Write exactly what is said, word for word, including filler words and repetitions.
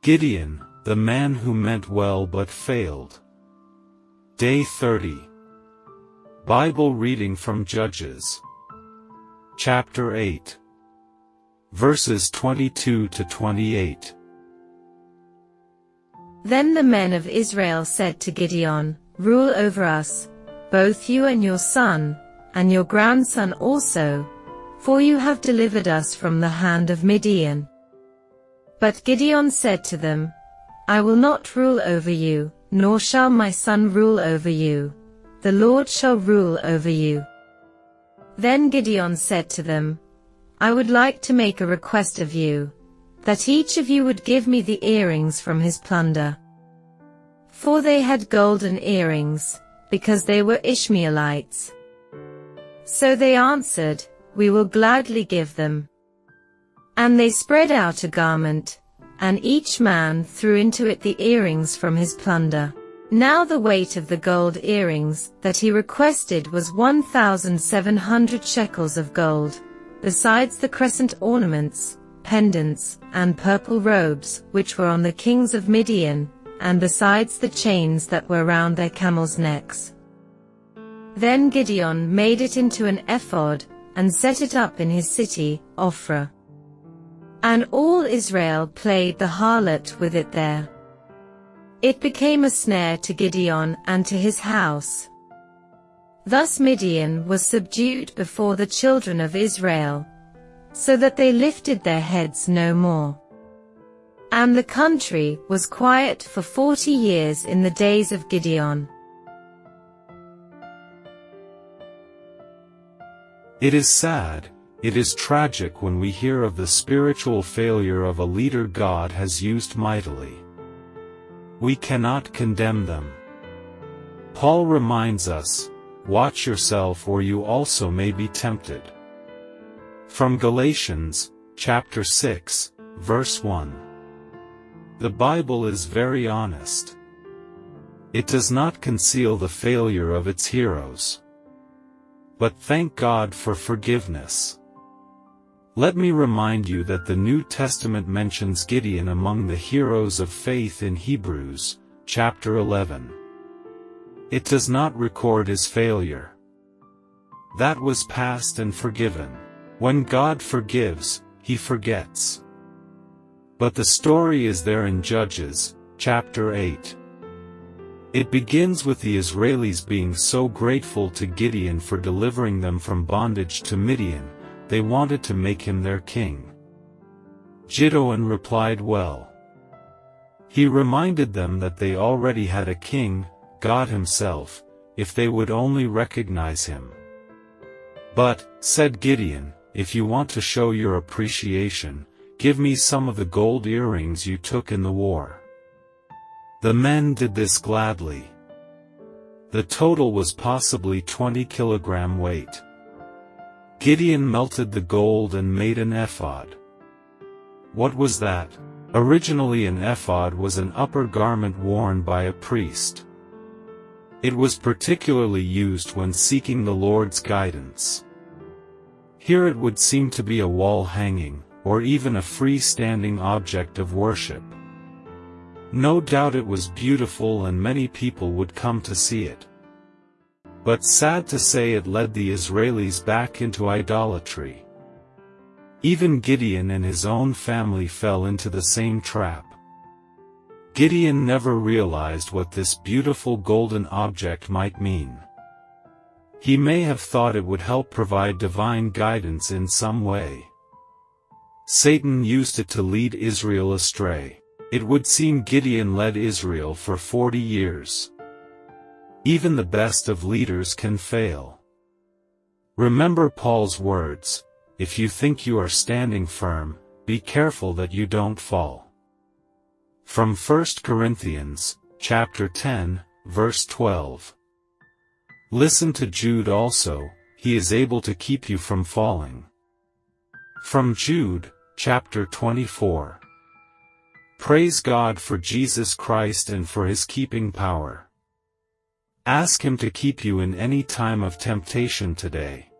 Gideon, the man who meant well but failed. Day thirty. Bible reading from Judges. Chapter eight. Verses twenty-two to twenty-eight. Then the men of Israel said to Gideon, "Rule over us, both you and your son, and your grandson also, for you have delivered us from the hand of Midian." But Gideon said to them, "I will not rule over you, nor shall my son rule over you. The Lord shall rule over you." Then Gideon said to them, "I would like to make a request of you, that each of you would give me the earrings from his plunder." For they had golden earrings, because they were Ishmaelites. So they answered, "We will gladly give them." And they spread out a garment, and each man threw into it the earrings from his plunder. Now the weight of the gold earrings that he requested was one thousand seven hundred shekels of gold, besides the crescent ornaments, pendants, and purple robes which were on the kings of Midian, and besides the chains that were round their camels' necks. Then Gideon made it into an ephod, and set it up in his city, Ophrah. And all Israel played the harlot with it there. It became a snare to Gideon and to his house. Thus Midian was subdued before the children of Israel, so that they lifted their heads no more. And the country was quiet for forty years in the days of Gideon. It is sad, it is tragic when we hear of the spiritual failure of a leader God has used mightily. We cannot condemn them. Paul reminds us, "Watch yourself or you also may be tempted." From Galatians, chapter six, verse one. The Bible is very honest. It does not conceal the failure of its heroes. But thank God for forgiveness. Let me remind you that the New Testament mentions Gideon among the heroes of faith in Hebrews, chapter eleven. It does not record his failure. That was past and forgiven. When God forgives, he forgets. But the story is there in Judges, chapter eight. It begins with the Israelis being so grateful to Gideon for delivering them from bondage to Midian, they wanted to make him their king. Gideon replied well. He reminded them that they already had a king, God himself, if they would only recognize him. "But," said Gideon, "if you want to show your appreciation, give me some of the gold earrings you took in the war." The men did this gladly. The total was possibly twenty kilogram weight. Gideon melted the gold and made an ephod. What was that? Originally an ephod was an upper garment worn by a priest. It was particularly used when seeking the Lord's guidance. Here it would seem to be a wall hanging, or even a free-standing object of worship. No doubt it was beautiful and many people would come to see it. But sad to say, it led the Israelis back into idolatry. Even Gideon and his own family fell into the same trap. Gideon never realized what this beautiful golden object might mean. He may have thought it would help provide divine guidance in some way. Satan used it to lead Israel astray. It would seem Gideon led Israel for forty years. Even the best of leaders can fail. Remember Paul's words, "If you think you are standing firm, be careful that you don't fall." From First Corinthians, chapter ten, verse twelve. Listen to Jude also, he is able to keep you from falling. From Jude, chapter twenty-four. Praise God for Jesus Christ and for his keeping power. Ask him to keep you in any time of temptation today.